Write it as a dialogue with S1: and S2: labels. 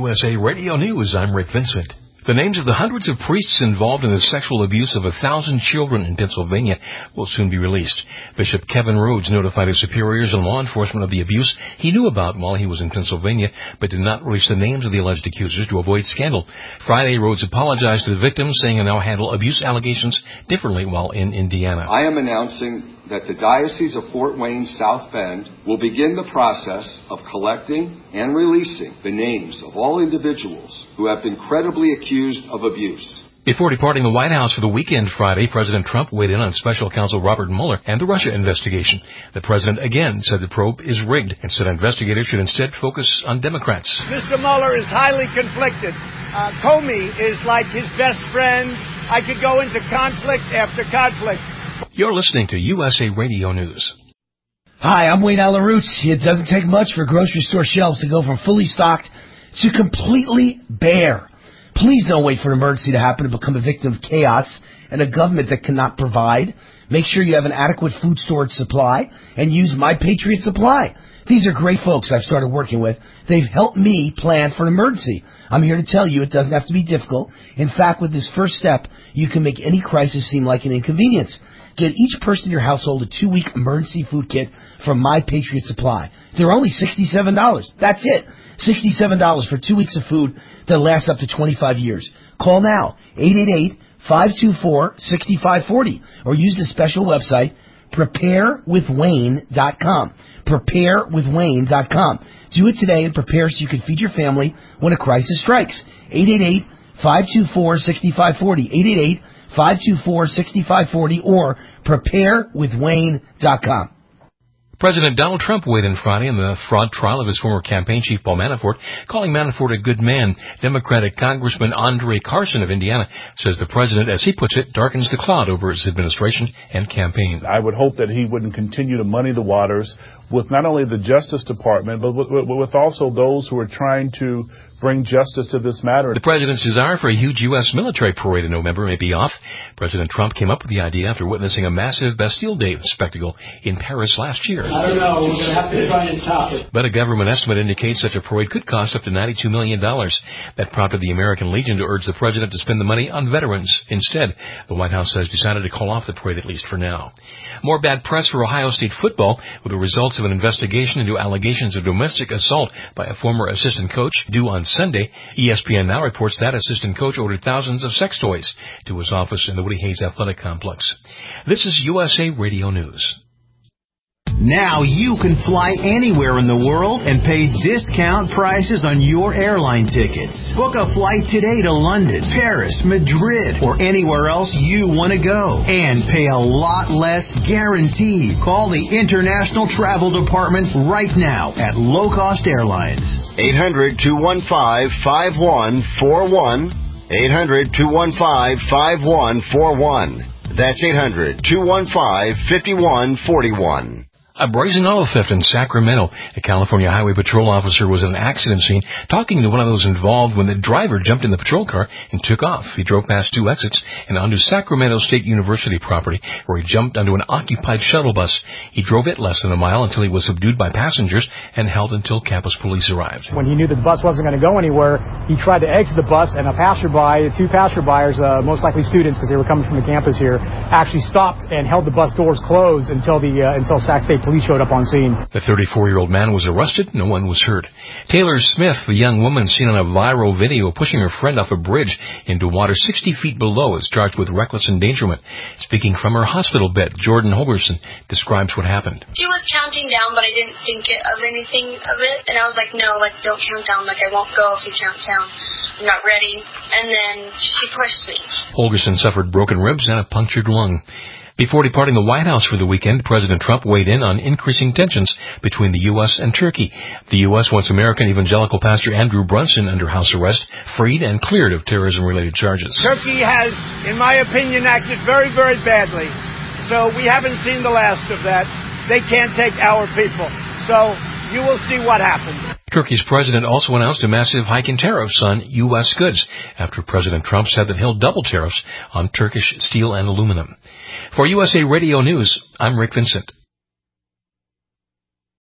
S1: USA Radio News, I'm Rick Vincent. The names of the hundreds of priests involved in the sexual abuse of 1,000 children in Pennsylvania will soon be released. Bishop Kevin Rhodes notified his superiors and law enforcement of the abuse he knew about while he was in Pennsylvania, but did not release the names of the alleged accusers to avoid scandal. Friday, Rhodes apologized to the victims, saying he'll now handle abuse allegations differently while in Indiana.
S2: I am announcing that the Diocese of Fort Wayne South Bend will begin the process of collecting and releasing the names of all individuals who have been credibly accused of abuse.
S1: Before departing the White House for the weekend Friday, President Trump weighed in on Special Counsel Robert Mueller and the Russia investigation. The president again said the probe is rigged and said investigators should instead focus on Democrats.
S3: Mr. Mueller is highly conflicted. Comey is like his best friend. I could go into conflict after conflict.
S1: You're listening to USA Radio News.
S4: Hi, I'm Wayne Allen Roots. It doesn't take much for grocery store shelves to go from fully stocked to completely bare. Please don't wait for an emergency to happen to become a victim of chaos and a government that cannot provide. Make sure you have an adequate food storage supply and use My Patriot Supply. These are great folks I've started working with. They've helped me plan for an emergency. I'm here to tell you it doesn't have to be difficult. In fact, with this first step, you can make any crisis seem like an inconvenience. Get each person in your household a 2-week emergency food kit from My Patriot Supply. They're only $67. That's it. $67 for 2 weeks of food that lasts up to 25 years. Call now, 888-524-6540, or use the special website, preparewithwayne.com. Preparewithwayne.com. Do it today and prepare so you can feed your family when a crisis strikes. 888-524-6540. 888-524-6540 or preparewithwayne.com.
S1: President Donald Trump weighed in Friday in the fraud trial of his former campaign chief, Paul Manafort, calling Manafort a good man. Democratic Congressman Andre Carson of Indiana says the president, as he puts it, darkens the cloud over his administration and campaign.
S5: I would hope that he wouldn't continue to muddy the waters with not only the Justice Department, but with also those who are trying to bring justice to this matter.
S1: The president's desire for a huge U.S. military parade in November may be off. President Trump came up with the idea after witnessing a massive Bastille Day spectacle in Paris last year.
S6: I don't know. We're going to have to try and top it.
S1: But a government estimate indicates such a parade could cost up to $92 million. That prompted the American Legion to urge the president to spend the money on veterans. Instead, the White House has decided to call off the parade, at least for now. More bad press for Ohio State football, with the results of an investigation into allegations of domestic assault by a former assistant coach due on Sunday. ESPN now reports that assistant coach ordered thousands of sex toys to his office in the Woody Hayes Athletic Complex. This is USA Radio News.
S7: Now you can fly anywhere in the world and pay discount prices on your airline tickets. Book a flight today to London, Paris, Madrid, or anywhere else you want to go. And pay a lot less guaranteed. Call the International Travel Department right now at Low Cost Airlines.
S8: 800-215-5141. 800-215-5141. That's 800-215-5141.
S1: A brazen auto theft in Sacramento. A California Highway Patrol officer was at an accident scene talking to one of those involved when the driver jumped in the patrol car and took off. He drove past 2 exits and onto Sacramento State University property, where he jumped onto an occupied shuttle bus. He drove it less than a mile until he was subdued by passengers and held until campus police arrived.
S9: When he knew that the bus wasn't going to go anywhere, he tried to exit the bus, and 2 passerbyers, most likely students because they were coming from the campus here, actually stopped and held the bus doors closed until Sac State police showed up on scene.
S1: The 34-year-old man was arrested. No one was hurt. Taylor Smith, the young woman seen on a viral video pushing her friend off a bridge into water 60 feet below, is charged with reckless endangerment. Speaking from her hospital bed, Jordan Holgerson describes what happened.
S10: She was counting down, but I didn't think of anything of it. And I was like, no, don't count down. I won't go if you count down. I'm not ready. And then she pushed me.
S1: Holgerson suffered broken ribs and a punctured lung. Before departing the White House for the weekend, President Trump weighed in on increasing tensions between the U.S. and Turkey. The U.S. wants American evangelical pastor Andrew Brunson under house arrest, freed and cleared of terrorism-related charges.
S3: Turkey has, in my opinion, acted very, very badly. So we haven't seen the last of that. They can't take our people. So you will see what happens.
S1: Turkey's president also announced a massive hike in tariffs on U.S. goods after President Trump said that he'll double tariffs on Turkish steel and aluminum. For USA Radio News, I'm Rick Vincent.